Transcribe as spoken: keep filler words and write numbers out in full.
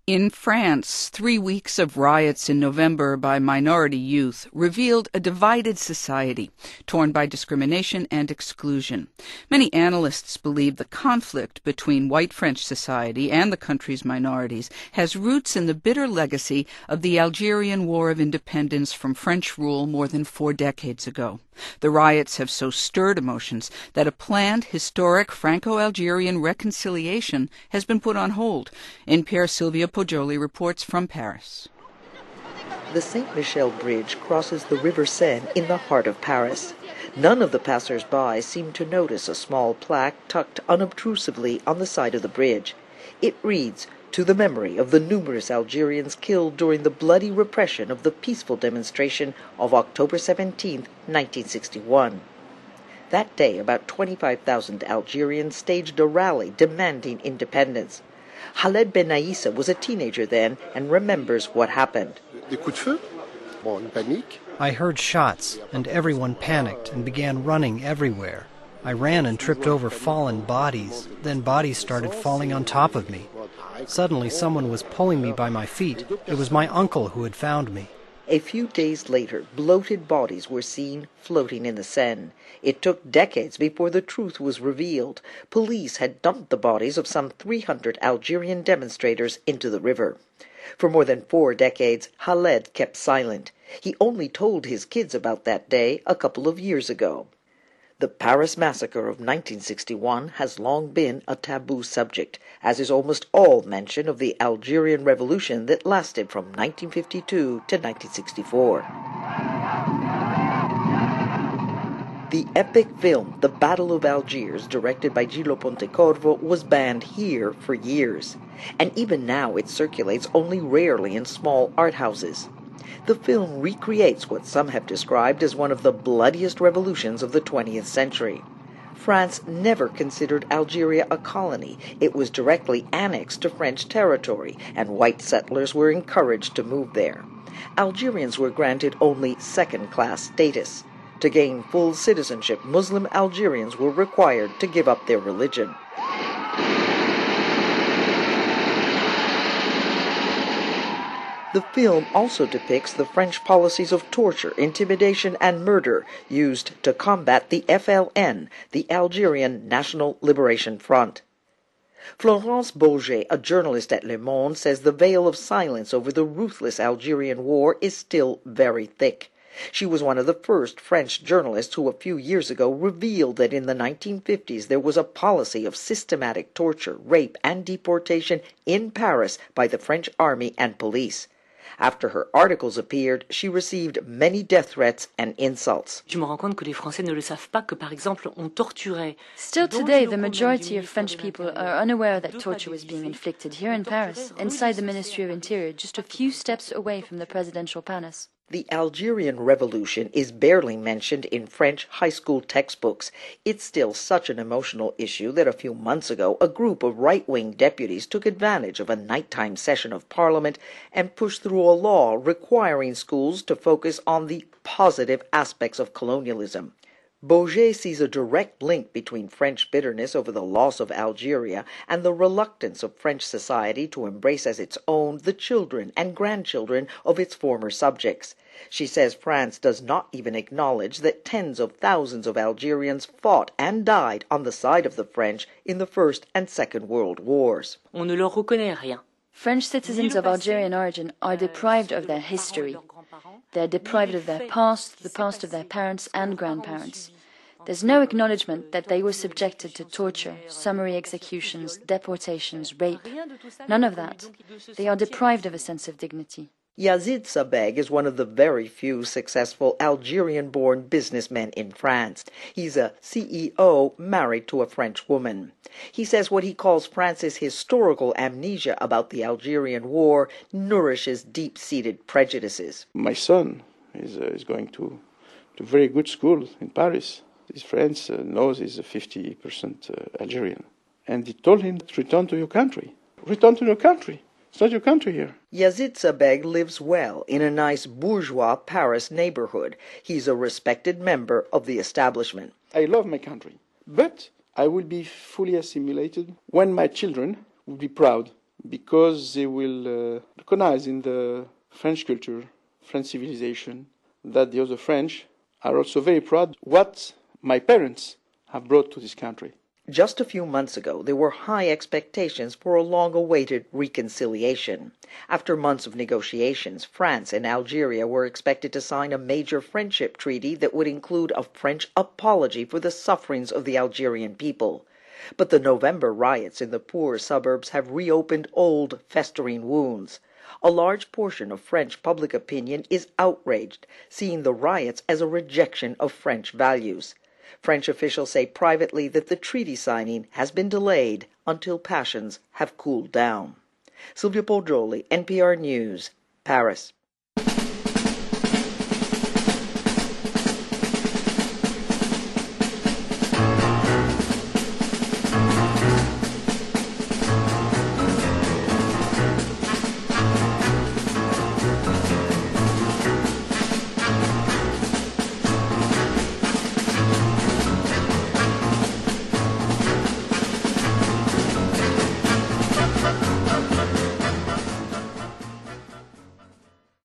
In France, three weeks of riots in November by minority youth revealed a divided society, torn by discrimination and exclusion. Many analysts believe the conflict between white French society and the country's minorities has roots in the bitter legacy of the Algerian War of Independence from French rule more than four decades ago. The riots have so stirred emotions that a planned historic Franco-Algerian reconciliation has been put on hold. N P R's Sylvia Poggioli reports from Paris. The Saint-Michel Bridge crosses the River Seine in the heart of Paris. None of the passers-by seem to notice a small plaque tucked unobtrusively on the side of the bridge. It reads, "To the memory of the numerous Algerians killed during the bloody repression of the peaceful demonstration of October seventeenth, nineteen sixty-one. That day, about twenty-five thousand Algerians staged a rally demanding independence. Khaled Ben Aissa was a teenager then and remembers what happened. I heard shots, and everyone panicked and began running everywhere. I ran and tripped over fallen bodies. Then bodies started falling on top of me. Suddenly someone was pulling me by my feet. It was my uncle who had found me." A few days later, bloated bodies were seen floating in the Seine. It took decades before the truth was revealed. Police had dumped the bodies of some three hundred Algerian demonstrators into the river. For more than four decades, Khaled kept silent. He only told his kids about that day a couple of years ago. The Paris massacre of nineteen sixty-one has long been a taboo subject, as is almost all mention of the Algerian Revolution that lasted from nineteen fifty-two to nineteen sixty-four. The epic film The Battle of Algiers, directed by Gillo Pontecorvo, was banned here for years, and even now it circulates only rarely in small art houses. The film recreates what some have described as one of the bloodiest revolutions of the twentieth century. France never considered Algeria a colony. It was directly annexed to French territory, and white settlers were encouraged to move there. Algerians were granted only second-class status. To gain full citizenship, Muslim Algerians were required to give up their religion. The film also depicts the French policies of torture, intimidation, and murder used to combat the F L N, the Algerian National Liberation Front. Florence Bourget, a journalist at Le Monde, says the veil of silence over the ruthless Algerian war is still very thick. She was one of the first French journalists who a few years ago revealed that in the nineteen fifties there was a policy of systematic torture, rape, and deportation in Paris by the French army and police. After her articles appeared, she received many death threats and insults. Still today, the majority of French people are unaware that torture was being inflicted here in Paris, inside the Ministry of Interior, just a few steps away from the presidential palace. The Algerian Revolution is barely mentioned in French high school textbooks. It's still such an emotional issue that a few months ago a group of right-wing deputies took advantage of a nighttime session of Parliament and pushed through a law requiring schools to focus on the positive aspects of colonialism. Bourget sees a direct link between French bitterness over the loss of Algeria and the reluctance of French society to embrace as its own the children and grandchildren of its former subjects. She says France does not even acknowledge that tens of thousands of Algerians fought and died on the side of the French in the First and Second World Wars. On ne leur reconnaît rien. French citizens of Algerian origin are deprived of their history. They're deprived of their past, the past of their parents and grandparents. There's no acknowledgement that they were subjected to torture, summary executions, deportations, rape. None of that. They are deprived of a sense of dignity. Yazid Sabeg is one of the very few successful Algerian-born businessmen in France. He's a C E O married to a French woman. He says what he calls France's historical amnesia about the Algerian War nourishes deep-seated prejudices. My son is, uh, is going to, to a very good school in Paris. His friends uh, knows he's a fifty percent uh, Algerian. And he told him, return to your country. Return to your country. It's not your country here. Yazid Sabeg lives well in a nice bourgeois Paris neighborhood. He's a respected member of the establishment. I love my country, but I will be fully assimilated when my children will be proud because they will uh, recognize in the French culture, French civilization, that the other French are also very proud what my parents have brought to this country. Just a few months ago, there were high expectations for a long-awaited reconciliation. After months of negotiations, France and Algeria were expected to sign a major friendship treaty that would include a French apology for the sufferings of the Algerian people. But the November riots in the poor suburbs have reopened old, festering wounds. A large portion of French public opinion is outraged, seeing the riots as a rejection of French values. French officials say privately that the treaty signing has been delayed until passions have cooled down. Silvia Poggioli, N P R News, Paris.